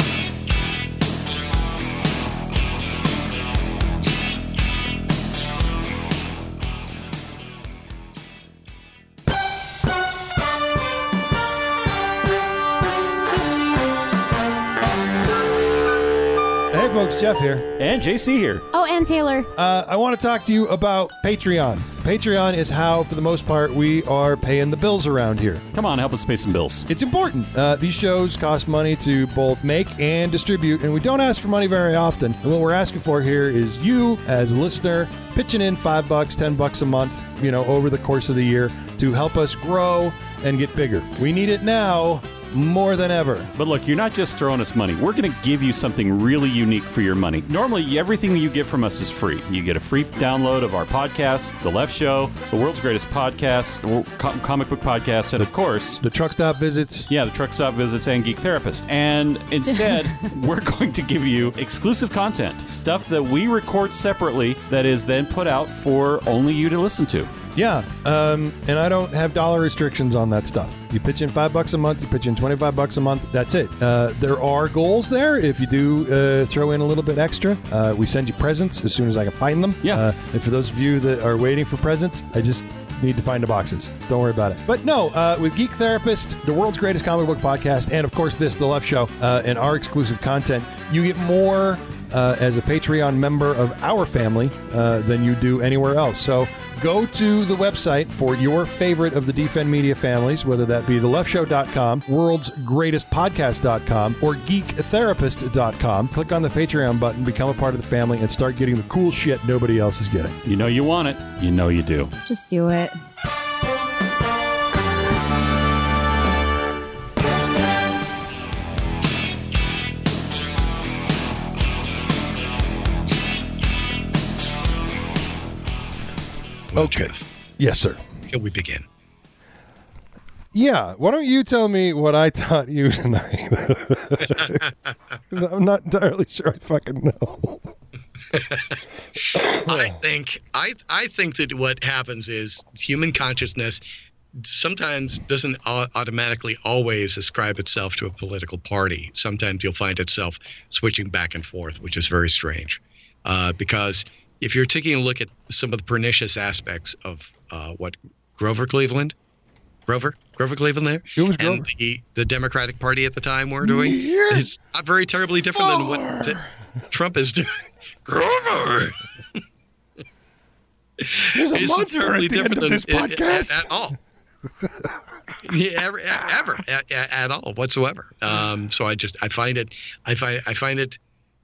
Hey folks, Jeff here. And J C here. Oh, and Taylor. Uh, I want to talk to you about Patreon. Patreon is how, for the most part, we are paying the bills around here. Come on, help us pay some bills. It's important. Uh, these shows cost money to both make and distribute, and we don't ask for money very often. And what we're asking for here is you, as a listener, pitching in five bucks, ten bucks a month, you know, over the course of the year to help us grow and get bigger. We need it now more than ever. But look, you're not just throwing us money. We're going to give you something really unique for your money. Normally, everything you get from us is free. You get a free download of our podcast, The Left Show, the world's greatest podcast, com- comic book podcast, and of course, The truck stop visits. yeah, the truck stop visits and Geek Therapist. And instead, we're going to give you exclusive content, stuff that we record separately that is then put out for only you to listen to. Yeah, um, and I don't have dollar restrictions on that stuff. You pitch in five bucks a month, you pitch in twenty-five bucks a month, that's it. Uh, there are goals there. If you do uh, throw in a little bit extra, uh, we send you presents as soon as I can find them. Yeah. Uh, and for those of you that are waiting for presents, I just need to find the boxes. Don't worry about it. But no, uh, with Geek Therapist, the world's greatest comic book podcast, and of course this, The Left Show, uh, and our exclusive content, you get more uh, as a Patreon member of our family uh, than you do anywhere else. So go to the website for your favorite of the Defend Media families, whether that be the left show dot com, world's greatest podcast dot com, or geek therapist dot com. Click on the Patreon button, become a part of the family, and start getting the cool shit nobody else is getting. You know you want it. You know you do. Just do it. Well, Okay. Jeff, Yes, sir. shall we begin? Yeah, why don't you tell me what I taught you tonight? 'Cause I'm not entirely sure I fucking know. I think I I think that what happens is human consciousness sometimes doesn't au- automatically always ascribe itself to a political party. Sometimes you'll find itself switching back and forth, which is very strange. Uh, because if you're taking a look at some of the pernicious aspects of uh, what Grover Cleveland, Grover, Grover Cleveland there, It was and Grover. the, the Democratic Party at the time were doing, Yeah. it's not very terribly different than what t- Trump is doing. Grover. There's a Isn't monster terribly at the end different of this than- at- podcast. at, at all. Yeah, ever, ever at, at, at all whatsoever. Um, so I just I find it I find I find it.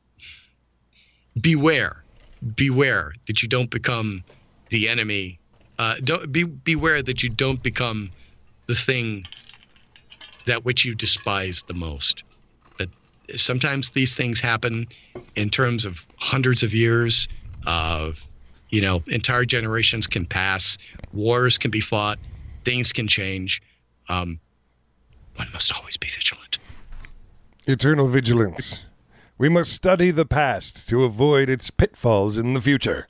Beware, beware that you don't become the enemy. Uh, don't be beware that you don't become the thing that which you despise the most. That sometimes these things happen in terms of hundreds of years. Uh, you know, entire generations can pass. Wars can be fought. Things can change. Um, one must always be vigilant. Eternal vigilance. We must study the past to avoid its pitfalls in the future.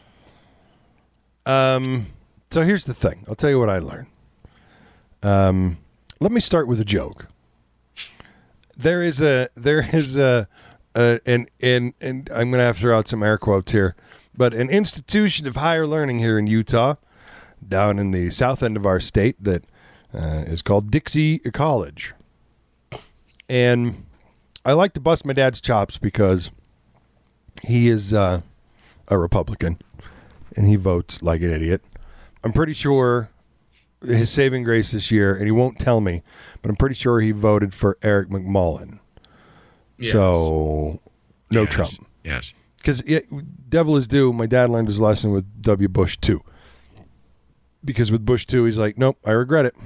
Um, so here's the thing. I'll tell you what I learned. Um, let me start with a joke. There is a there is a, a and and and I'm going to have to throw out some air quotes here, but an institution of higher learning here in Utah, down in the south end of our state, that uh, is called Dixie College, and I like to bust my dad's chops because he is uh, a Republican and he votes like an idiot. I'm pretty sure his saving grace this year, and he won't tell me, but I'm pretty sure he voted for Eric McMullen. Yes. So, no Yes. Trump. Yes. Because devil is due. My dad learned his lesson with W. Bush two. Because with Bush two, he's like, nope, I regret it.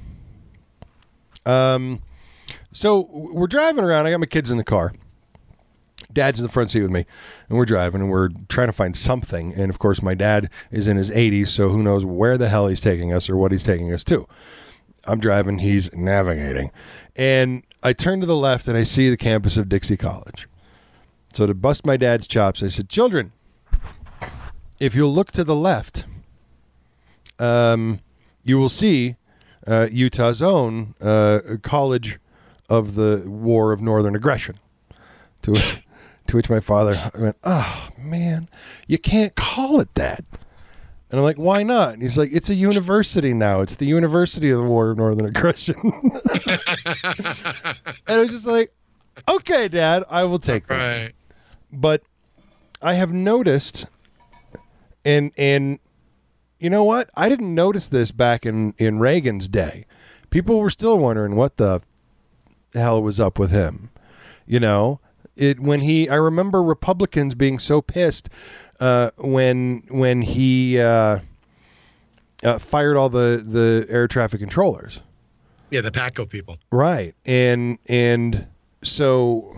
Um, so we're driving around. I got my kids in the car. Dad's in the front seat with me, and we're driving, and we're trying to find something. And, of course, my dad is in his eighties, so who knows where the hell he's taking us or what he's taking us to. I'm driving. He's navigating. And I turn to the left, and I see the campus of Dixie College. So to bust my dad's chops, I said, children, if you'll look to the left, um, you will see uh, Utah's own uh, College of the War of Northern Aggression. To which... To which my father went, oh, man, you can't call it that. And I'm like, why not? And he's like, it's a university now. It's the University of the War of Northern Aggression. And I was just like, okay, Dad, I will take that. Right. But I have noticed, and and you know what? I didn't notice this back in, in Reagan's day. People were still wondering what the hell was up with him, you know? It when he, I remember Republicans being so pissed uh, when when he uh, uh, fired all the, the air traffic controllers. Yeah, the Paco people. Right, and and so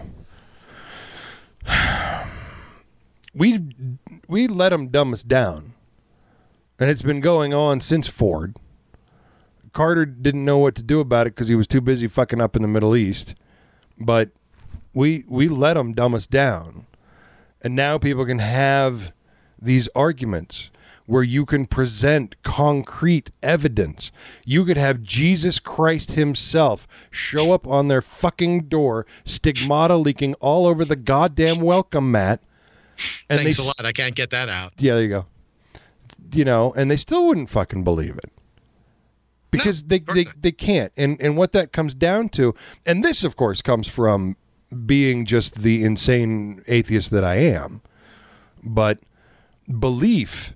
we we let him dumb us down, and it's been going on since Ford. Carter didn't know what to do about it because he was too busy fucking up in the Middle East, but. We we let them dumb us down, and now people can have these arguments where you can present concrete evidence. You could have Jesus Christ himself show up on their fucking door, stigmata leaking all over the goddamn welcome mat. And Thanks they, a lot. I can't get that out. Yeah, there you go. You know, and they still wouldn't fucking believe it. Because No, they, of course they, not. they can't. And, and what that comes down to, and this, of course, comes from being just the insane atheist that I am. But belief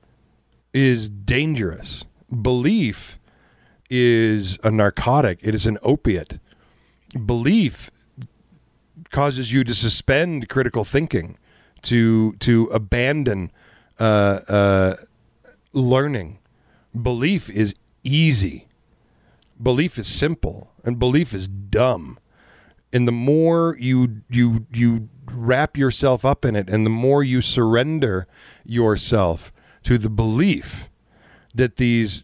is dangerous. Belief is a narcotic. It is an opiate. Belief causes you to suspend critical thinking, to to abandon uh, uh, learning. Belief is easy. Belief is simple, and belief is dumb. And the more you you you wrap yourself up in it, and the more you surrender yourself to the belief that these,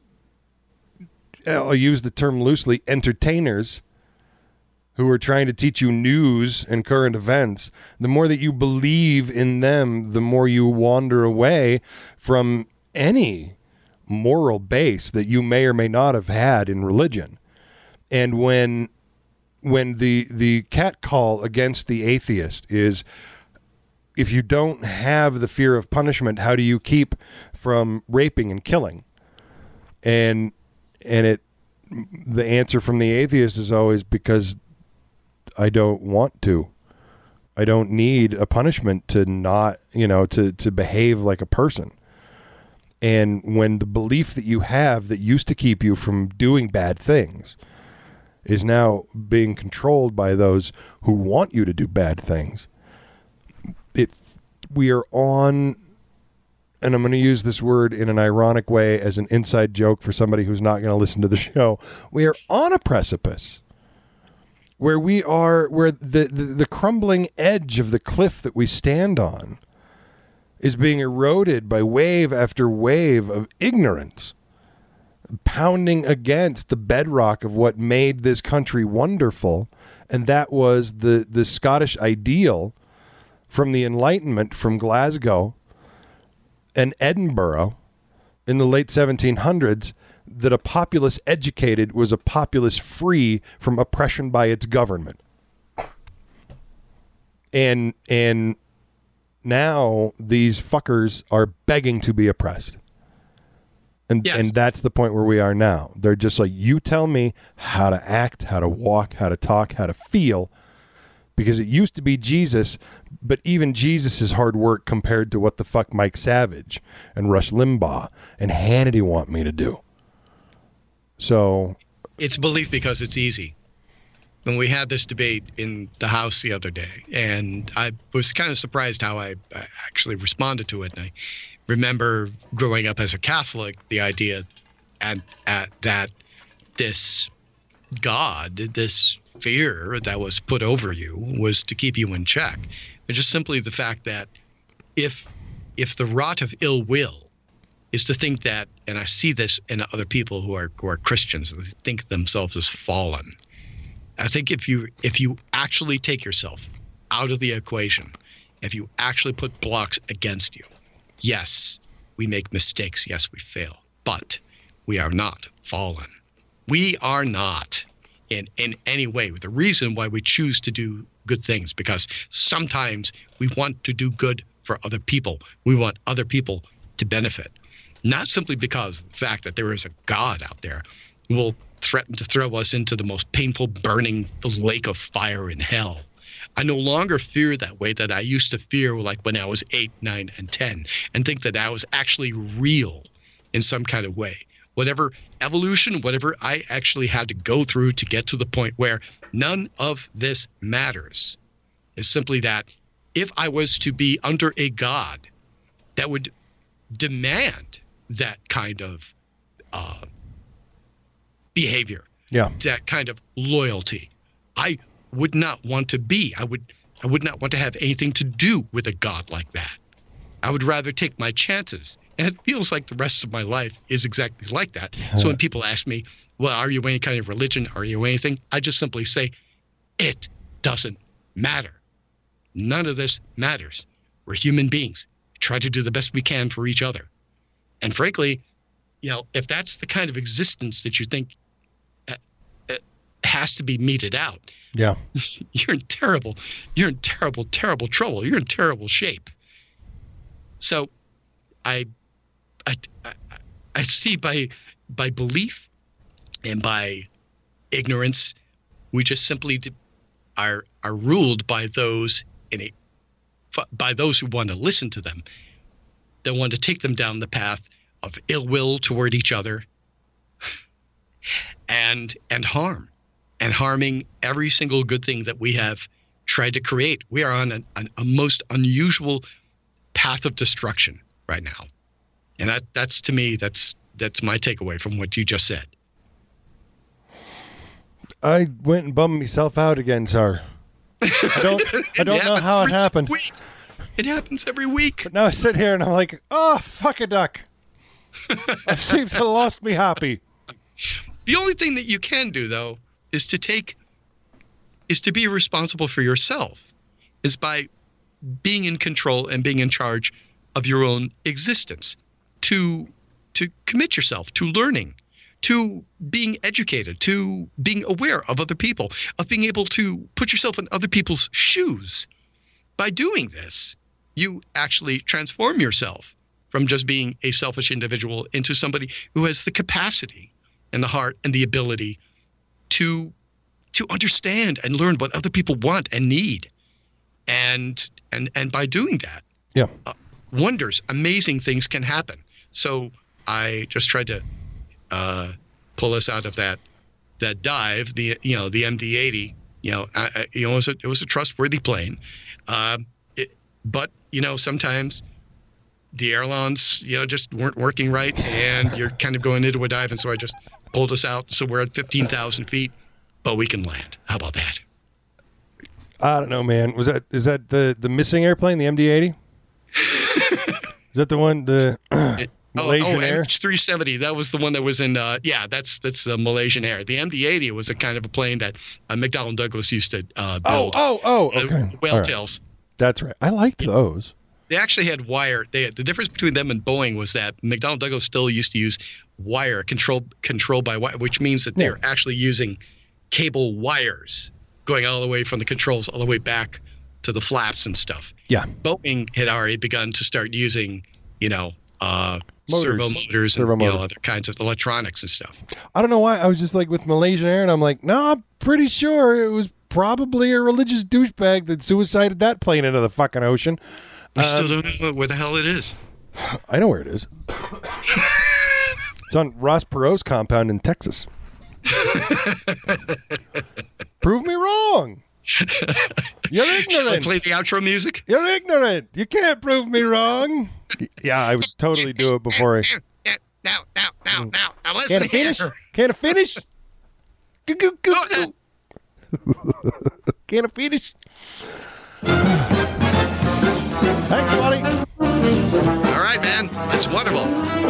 I'll use the term loosely, entertainers who are trying to teach you news and current events, the more that you believe in them, the more you wander away from any moral base that you may or may not have had in religion. And when when the the catcall against the atheist is, if you don't have the fear of punishment, how do you keep from raping and killing? And and it the answer from the atheist is always, because I don't want to. I don't need a punishment to not, you know, to, to behave like a person. And when the belief that you have that used to keep you from doing bad things is now being controlled by those who want you to do bad things, it we are on, and I'm going to use this word in an ironic way as an inside joke for somebody who's not going to listen to the show, we are on a precipice where we are, where the, the, the crumbling edge of the cliff that we stand on is being eroded by wave after wave of ignorance, pounding against the bedrock of what made this country wonderful, and that was the, the Scottish ideal from the Enlightenment, from Glasgow and Edinburgh in the late seventeen hundreds, that a populace educated was a populace free from oppression by its government. And and now these fuckers are begging to be oppressed. And Yes. and that's the point where we are now. They're just like, you tell me how to act, how to walk, how to talk, how to feel. Because it used to be Jesus, but even Jesus is hard work compared to what the fuck Mike Savage and Rush Limbaugh and Hannity want me to do. So it's belief because it's easy. When we had this debate in the House the other day, and I was kind of surprised how I, I actually responded to it. And I remember growing up as a Catholic, the idea and at that this God, this fear that was put over you was to keep you in check. It's just simply the fact that if if the rot of ill will is to think that, and I see this in other people who are who are Christians, and think themselves as fallen. I think if you if you actually take yourself out of the equation, if you actually put blocks against you, yes, we make mistakes, yes, we fail, but we are not fallen. We are not in in any way. The reason why we choose to do good things, because sometimes we want to do good for other people. We want other people to benefit, not simply because of the fact that there is a God out there who will threaten to throw us into the most painful, burning lake of fire in hell. I no longer fear that way that I used to fear like when I was eight, nine, and ten, and think that I was actually real in some kind of way. Whatever evolution, whatever I actually had to go through to get to the point where none of this matters, is simply that if I was to be under a God that would demand that kind of uh, behavior, yeah, that kind of loyalty, I would not want to be. I would I would not want to have anything to do with a God like that. I would rather take my chances. And it feels like the rest of my life is exactly like that. So when people ask me, well, are you any kind of religion? Are you anything? I just simply say, it doesn't matter. None of this matters. We're human beings. We try to do the best we can for each other. And frankly, you know, if that's the kind of existence that you think uh, uh, has to be meted out, yeah, you're in terrible, you're in terrible, terrible trouble. You're in terrible shape. So I, I, I, I see by, by belief and by ignorance, we just simply are, are ruled by those in a, by those who want to listen to them, that want to take them down the path of ill will toward each other and, and harm and harming every single good thing that we have tried to create. We are on an, an, a most unusual path of destruction right now. And that that's to me, that's that's my takeaway from what you just said. I went and bummed myself out again, sir. I don't I don't know how it happened. Week. It happens every week. But now I sit here and I'm like, oh, fuck a duck. I seem to have lost me happy. The only thing that you can do, though, is to take, is to be responsible for yourself, is by being in control and being in charge of your own existence, to to commit yourself to learning, to being educated, to being aware of other people, of being able to put yourself in other people's shoes. By doing this, you actually transform yourself from just being a selfish individual into somebody who has the capacity and the heart and the ability to to understand and learn what other people want and need. And and and by doing that, yeah, uh, wonders, amazing things can happen. So I just tried to uh, pull us out of that that dive. The you know the M D eighty, you know, I, I, you know, it was a, it was a trustworthy plane, uh, it, but you know sometimes the ailerons you know just weren't working right, and you're kind of going into a dive, and so I just pulled us out. So we're at fifteen thousand feet, but we can land. How about that? I don't know, man. Was that is that the, the missing airplane, the M D eighty? Is that the one, the it, Malaysian oh, oh, Air? M H three seventy. That was the one that was in. Uh, yeah, that's that's the Malaysian Air. The M D eighty was a kind of a plane that uh, McDonnell Douglas used to uh, build. Oh, oh, oh, It okay. was the whale All right. tails. That's right. I liked those. They actually had wire. They, the difference between them and Boeing was that McDonnell Douglas still used to use wire control control by wire, which means that they're Yeah. actually using cable wires going all the way from the controls all the way back to the flaps and stuff. Yeah. Boeing had already begun to start using, you know, uh, Motors. servo motors Servo and you know, motor. other kinds of electronics and stuff. I don't know why. I was just like with Malaysian Air, and I'm like, no, I'm pretty sure it was probably a religious douchebag that suicided that plane into the fucking ocean. We Um, still don't know where the hell it is. I know where it is. It's on Ross Perot's compound in Texas. Prove me wrong. You're ignorant. Shall I play the outro music? You're ignorant. You can't prove me wrong. Yeah, I would totally do it before I... Now, now, now, now, now, listen Can't I finish? here. Can't I finish? Goo, goo, goo, goo. Can't I finish? Thanks, buddy. All right, man. That's wonderful.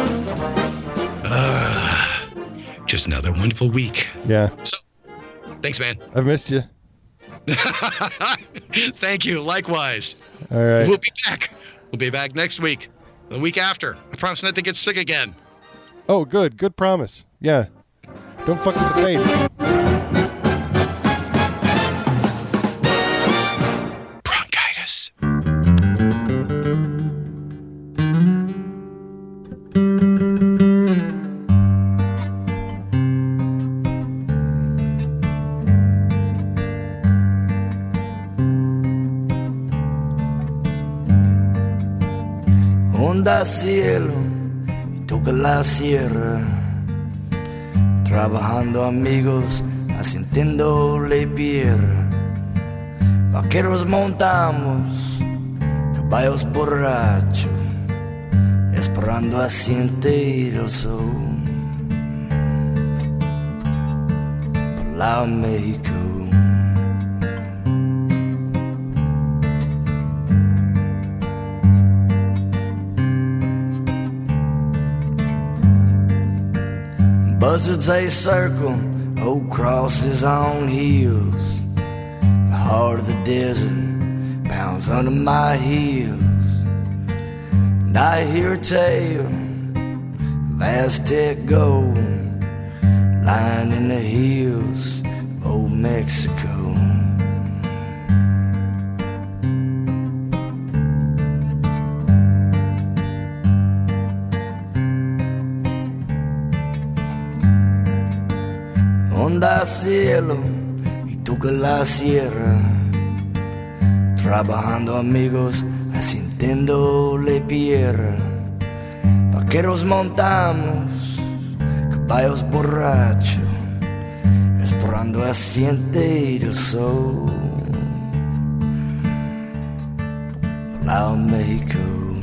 Uh, just another wonderful week. Yeah. So, thanks, man. I've missed you. Thank you. Likewise. All right. We'll be back. We'll be back next week. The week after. I promise not to get sick again. Oh, good. Good promise. Yeah. Don't fuck with the fades. Bronchitis. Onda cielo, toca la sierra, trabajando amigos, haciendo la pierra. Vaqueros montamos, caballos borrachos, esperando a sentir el sol. Por la México. Buzzards they circle, old crosses on heels. The heart of the desert pounds under my heels. And I hear a tale of Aztec gold lying in the hills of old Mexico. Onda cielo y toca la sierra, trabajando amigos, haciendo la pierra. Vaqueros montamos, caballos borrachos, esperando a sentir el sol. La México.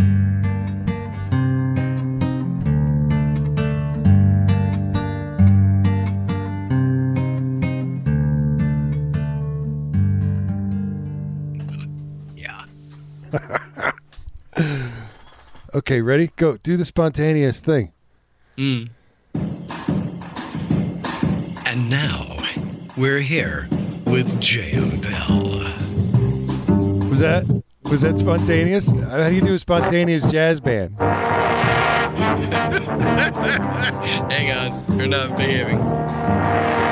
Okay, ready? Go. Do the spontaneous thing. Mm. And now, we're here with J O Bell. Was that was that spontaneous? How do you do a spontaneous jazz band? Hang on. You're not behaving.